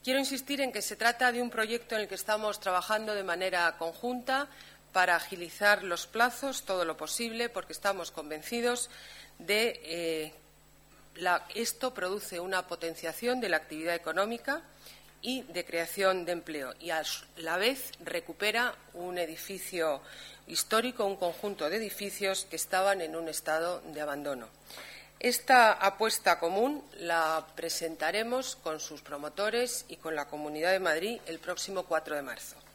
Quiero insistir en que se trata de un proyecto en el que estamos trabajando de manera conjunta para agilizar los plazos todo lo posible, porque estamos convencidos de esto produce una potenciación de la actividad económica y de creación de empleo, y a la vez recupera un edificio histórico, un conjunto de edificios que estaban en un estado de abandono. Esta apuesta común la presentaremos con sus promotores y con la Comunidad de Madrid el próximo 4 de marzo.